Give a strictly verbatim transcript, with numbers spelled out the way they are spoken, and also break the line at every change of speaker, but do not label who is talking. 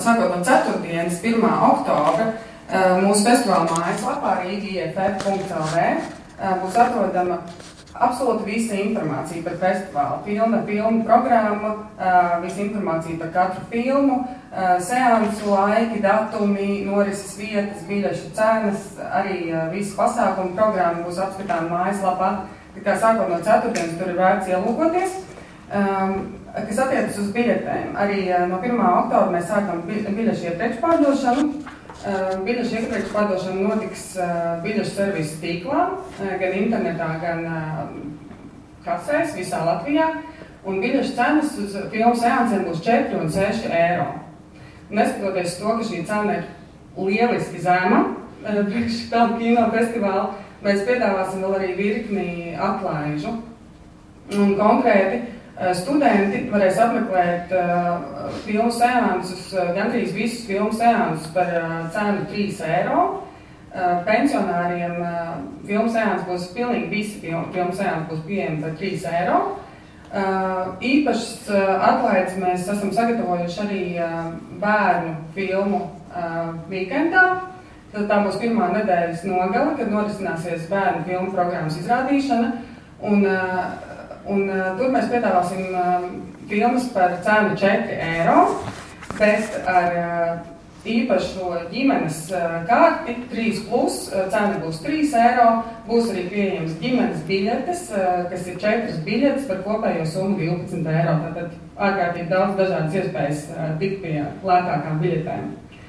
Sākot no ceturtdienas, pirmā oktobra, mūsu festivāla mājaslapā rīga i f f punkts l v būs atrodama absolūti visa informācija par festivālu. Pilna, pilna programma, visa informācija par katru filmu, seansu laiki, datumi, norises vietas, biļešu cenas, arī visa pasākuma programma būs apskatām mājaslapā. Tā kā sākot no ceturtdienas, tur ir vērts ielūkoties. Kas attiecas uz biļetēm, arī no pirmā oktobra mēs sākam biļešu iepriekš pārdošanu. Biļešu iepriekš pārdošana notiks biļešu servisu tīklā, gan internetā, gan kasēs visā Latvijā. Un biļešu cenas uz filmu seansiem būs četri un seši eiro. Neskatoties to, ka šī cena ir lieliski zema priekš tādu kino festivālu, mēs piedāvāsim vēl arī virkni atlaižu. Un konkrēti studenti varēs apmeklēt uh, filmu seansus, uh, gandrīz visus filmu seansus par uh, cenu trīs eiro. Uh, pensionāriem uh, filmu seansus būs pilnīgi visi filmu, filmu seansus būs pieejami par trīs eiro. Uh, īpašas uh, atlaides mēs esam sagatavojuši arī uh, bērnu filmu uh, weekendā. Tad tā būs pirmā nedēļas nogale, kad norisināsies bērnu filmu programmas izrādīšana. Un, uh, Un uh, tur mēs piedāvāsim uh, filmas par cenu četri eiro, bet ar uh, īpašu ģimenes uh, karti trīs plus, uh, cena būs trīs eiro, būs arī pieejams ģimenes biļetes, uh, kas ir četras biļetes par kopējo summu divpadsmit eiro. Tātad ārkārtīgi daudz dažādas iespējas uh, tikt pie lētākām biļetēm.